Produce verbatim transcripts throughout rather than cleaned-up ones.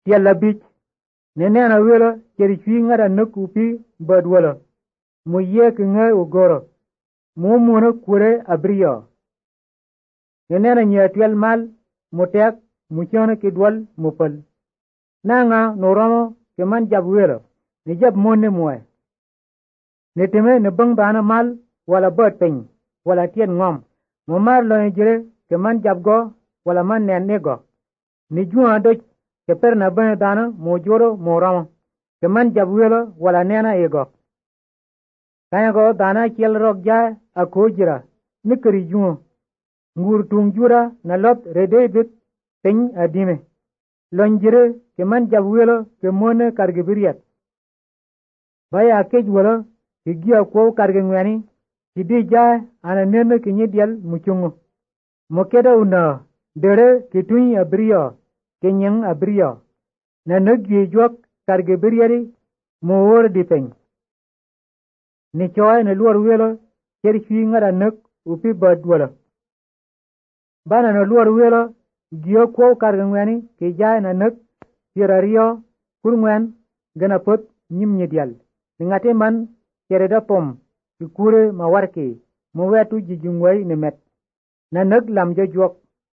tiel abic ne nena welo ceri cwi ŋada nökupi böt wölö mu ye kiŋö ugoro mu muno kure abirio ne nena nye twel mal mutek mucöno kidwal mupöl naŋa nu romo keman jab welo ni jab mon ni muwe ni time ni böŋ bana mal wala böt piny wala tiet ŋom mu mar lo ni jire keman jab go wala man nen ni go ni juŋa doj keper na böne dana mu juro mu romo keman jab welo wala nena igo kanyago dana kiel rok ja a ko jira ni köri juŋo ngur tuŋ jura na lot redebit piny adime lony jire keman jab welo kemone kargibiriyet baya kec welo kigia kwo kargi ŋweni kidi ja ana nene kinyidyel mucuŋo mukeda una dere kituny abirio kinyiŋ abirio na nöggi jwok kargibiriyeti mu wor dipeny ni coy ni lwor welo cer cwi ŋada nök upi böt wölö bana na lwor welo gio kwo kargi ŋweni kijai na nök pierario kurŋwen gena pöt nyim nyidyel niŋati man cereda pom i kure ma warki mu wetu jijuŋwöi ni met na nök lam jojwok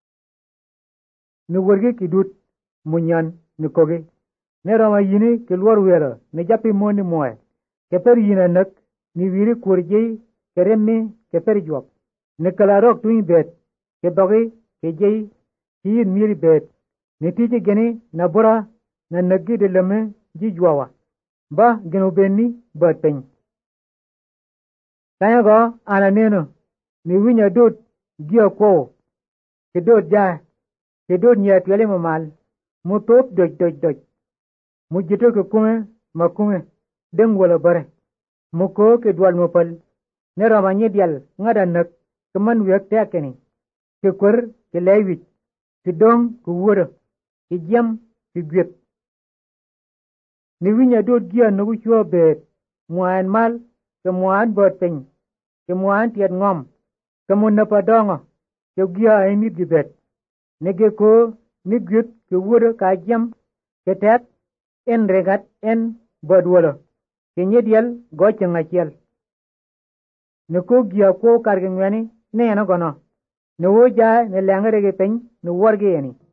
ni wörgi kidut munyan ni kogi ne roma yini ki lwor welo ni japi mon ni muwe keper yina nök ni wiri kurji keremi keper jwok ni kalarok tuny bet kedogi kejei kiyin miri bet ni tiji geni na bura na nöggi de löme jijwawa ba genu benni böt piny kanyago ana neno ni winya dot gio kwo kidot ja kidot nye tweli mumal mu top doj doj doj mu jito ke kume ma kume deŋ wölö böre mu ko kidwal mupöl ne roma nyidyel ŋada nök keman wök tekini kikwör kileiwic kidoŋ kiwörö kijam kigwet ni winya dot gio nugu cuo bet muan mal ke muan böt piny ke muan tiet ŋom ke mu nöpö doŋo ke gio aimit gibet nige ko ni gwet kiwörö kajam ketek en regat en böt wölö kinyidyel go ceŋ acel ni ko gio kwo kargi ŋweni ne yene gono ni wuja ni leŋerigi piny ni worgi yeni